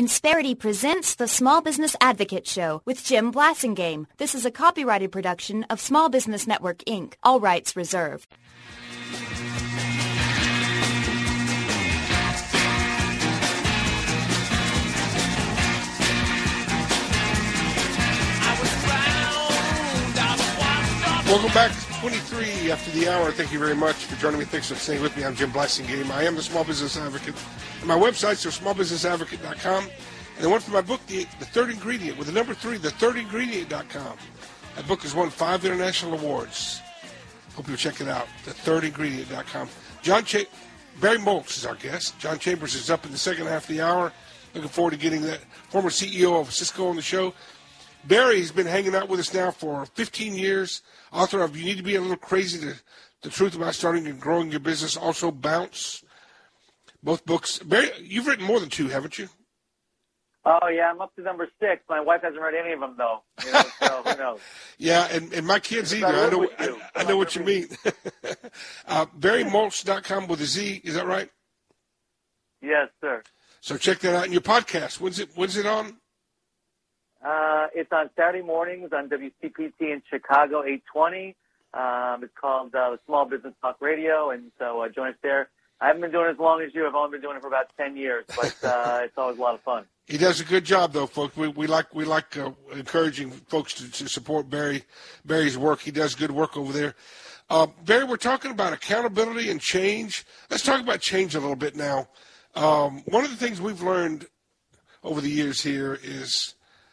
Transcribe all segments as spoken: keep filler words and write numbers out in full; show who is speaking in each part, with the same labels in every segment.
Speaker 1: Insperity presents the Small Business Advocate Show with Jim Blasingame. This is a copyrighted production of Small Business Network, Incorporated. All rights reserved.
Speaker 2: Welcome back to twenty-three after the hour. Thank you very much for joining me. Thanks for staying with me. I'm Jim Blasingame. I am the Small Business Advocate. And my websites are small business advocate dot com. And the one for my book, The, the Third Ingredient, with the number three, the third ingredient dot com. That book has won five international awards. Hope you'll check it out, the third ingredient dot com. John Cha- Barry Moltz is our guest. John Chambers is up in the second half of the hour. Looking forward to getting that former C E O of Cisco on the show. Barry's been hanging out with us now for fifteen years. Author of You Need to Be a Little Crazy, to, The Truth About Starting and Growing Your Business. Also Bounce. Both books. Barry, you've written more than two, haven't you?
Speaker 3: Oh, yeah, I'm up to number six. My wife hasn't read any of them, though. You know, so who knows?
Speaker 2: Yeah, and, and my kids either. I know, I, I know what you mean. uh, Barry Moltz dot com with a Z, is that right?
Speaker 3: Yes, sir.
Speaker 2: So check that out. And your podcast, when's it, when's it on?
Speaker 3: Uh, it's on Saturday mornings on W C P T in Chicago, eight twenty. Um, it's called uh, Small Business Talk Radio, and so uh, join us there. I haven't been doing it as long as you. I've only been doing it for about ten years, but uh, it's always a lot of fun.
Speaker 2: He does a good job, though, folks. We, we like we like uh, encouraging folks to, to support Barry Barry's work. He does good work over there. Uh, Barry, we're talking about accountability and change. Let's talk about change a little bit now. Um, one of the things we've learned over the years here is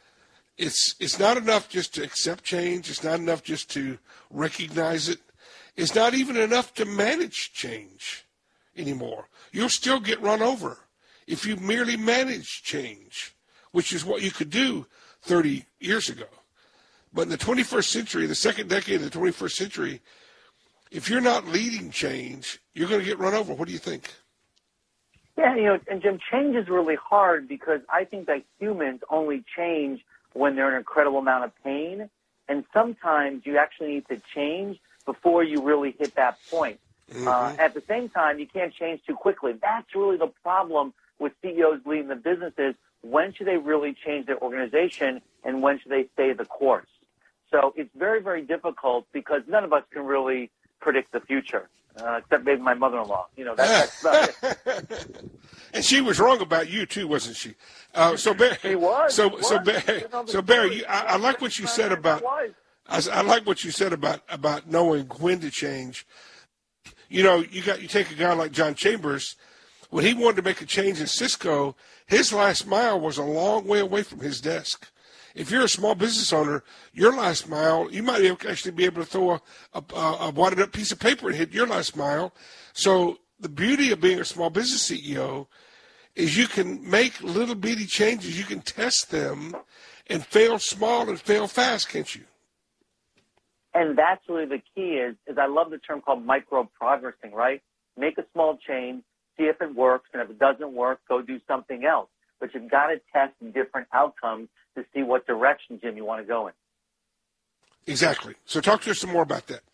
Speaker 2: it's it's not enough just to accept change. It's not enough just to recognize it. It's not even enough to manage change anymore. You'll still get run over if you merely manage change, which is what you could do thirty years ago. But in the twenty-first century, the second decade of the twenty-first century, if you're not leading change, you're going to get run over. What do you think?
Speaker 3: Yeah, you know, and Jim, change is really hard because I think that humans only change when they're in an incredible amount of pain. And sometimes you actually need to change before you really hit that point. Mm-hmm. Uh, at the same time, you can't change too quickly. That's really the problem with C E Os leading the businesses. When should they really change their organization, and when should they stay the course? So it's very, very difficult because none of us can really predict the future, uh, except maybe my mother-in-law. You know, that, that's about it.
Speaker 2: And she was wrong about you too, wasn't she? Uh, so Barry,
Speaker 3: she was.
Speaker 2: So
Speaker 3: she was.
Speaker 2: so Barry, so Barry, you, I, I like what you said about. I, I like what you said about about knowing when to change. You know, you got you take a guy like John Chambers. When he wanted to make a change in Cisco, his last mile was a long way away from his desk. If you're a small business owner, your last mile, you might actually be able to throw a, a, a wadded up piece of paper and hit your last mile. So the beauty of being a small business C E O is you can make little bitty changes. You can test them and fail small and fail fast, can't you?
Speaker 3: And that's really the key is, is I love the term called micro-progressing, right? Make a small change, see if it works, and if it doesn't work, go do something else. But you've got to test different outcomes to see what direction, Jim, you want to go in.
Speaker 2: Exactly. So talk to us some more about that.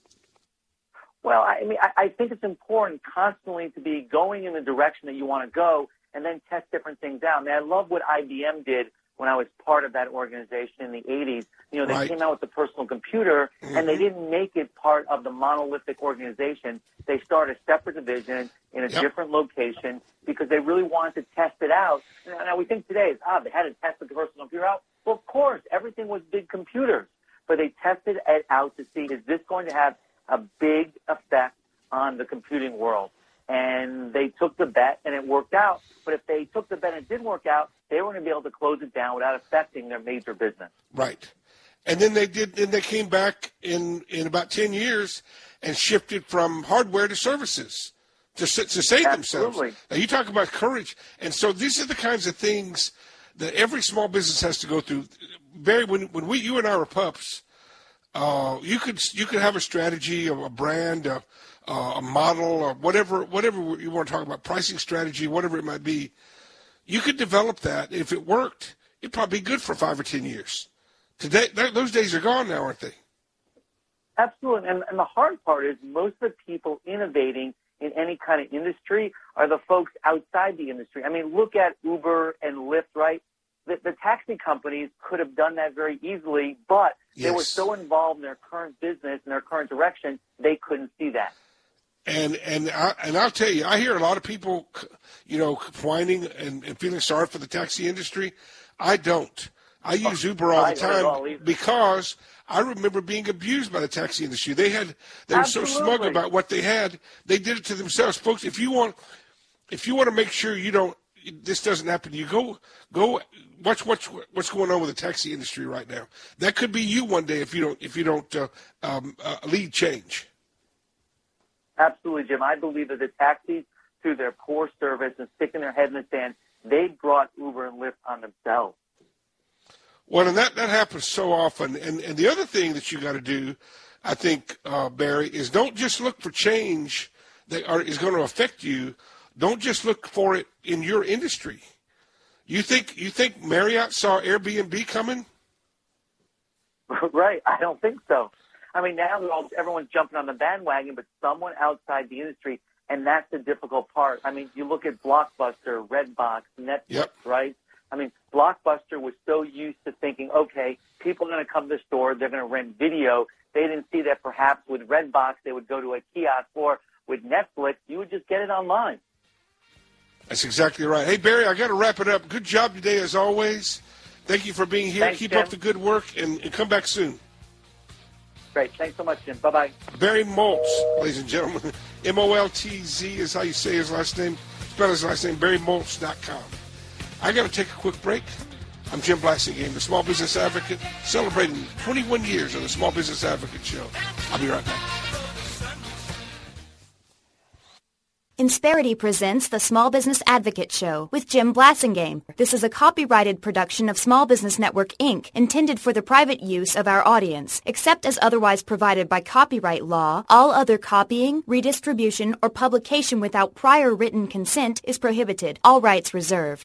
Speaker 3: Well, I mean, I, I think it's important constantly to be going in the direction that you want to go and then test different things out. I mean, I love what I B M did when I was part of that organization in the eighties. You know, they right. came out with the personal computer, mm-hmm. and they didn't make it part of the monolithic organization. They started a separate division in a yep. different location because they really wanted to test it out. Now, we think today is, ah, they had to test the personal computer out. Well, of course, everything was big computers. But they tested it out to see, is this going to have a big effect on the computing world? And they took the bet, and it worked out. But if they took the bet and it didn't work out, they were going to be able to close it down without affecting their major business.
Speaker 2: Right. And then they did. Then they came back in, in about ten years and shifted from hardware to services to to save
Speaker 3: Absolutely.
Speaker 2: themselves. Now you talk about courage, and so these are the kinds of things that every small business has to go through. Barry, when when we you and I were pups, uh, you could you could have a strategy, a brand, a, a model, or whatever whatever you want to talk about, pricing strategy, whatever it might be. You could develop that. If it worked, it'd probably be good for five or ten years. Today, those days are gone now, aren't they?
Speaker 3: Absolutely. And, and the hard part is most of the people innovating in any kind of industry are the folks outside the industry. I mean, look at Uber and Lyft, right? The, the taxi companies could have done that very easily, but yes. they were so involved in their current business and their current direction, they couldn't see that.
Speaker 2: And and I, and I'll tell you, I hear a lot of people, you know, whining and, and feeling sorry for the taxi industry. I don't. I use Uber all the time because I remember being abused by the taxi industry. They had they were Absolutely. so smug about what they had. They did it to themselves, folks. If you want, if you want to make sure you don't, this doesn't happen to you, go go watch what's what's going on with the taxi industry right now. That could be you one day if you don't if you don't uh, um, uh, lead change.
Speaker 3: Absolutely, Jim. I believe that the taxis, through their poor service and sticking their head in the sand, they brought Uber and Lyft on themselves.
Speaker 2: Well, and that, that happens so often. And, and the other thing that you got to do, I think, uh, Barry, is don't just look for change that are, is going to affect you. Don't just look for it in your industry. You think you think Marriott saw Airbnb coming?
Speaker 3: Right. I don't think so. I mean, now they're all, everyone's jumping on the bandwagon, but someone outside the industry, and that's the difficult part. I mean, you look at Blockbuster, Redbox, Netflix, yep. right? I mean, Blockbuster was so used to thinking, okay, people are going to come to the store, they're going to rent video. They didn't see that perhaps with Redbox they would go to a kiosk, or with Netflix, you would just get it online.
Speaker 2: That's exactly right. Hey, Barry, I got to wrap it up. Good job today, as always. Thank you for being here.
Speaker 3: Thanks,
Speaker 2: Keep
Speaker 3: Jim.
Speaker 2: up the good work, and, and come back soon.
Speaker 3: Great. Thanks so much, Jim. Bye-bye.
Speaker 2: Barry Moltz, ladies and gentlemen. M O L T Z is how you say his last name. Spell his last name, Barry Moltz dot com. I got to take a quick break. I'm Jim Blasingame, the Small Business Advocate, celebrating twenty-one years on the Small Business Advocate Show. I'll be right back.
Speaker 1: Insperity presents the Small Business Advocate Show with Jim Blasingame. This is a copyrighted production of Small Business Network, Incorporated, intended for the private use of our audience. Except as otherwise provided by copyright law, all other copying, redistribution, or publication without prior written consent is prohibited. All rights reserved.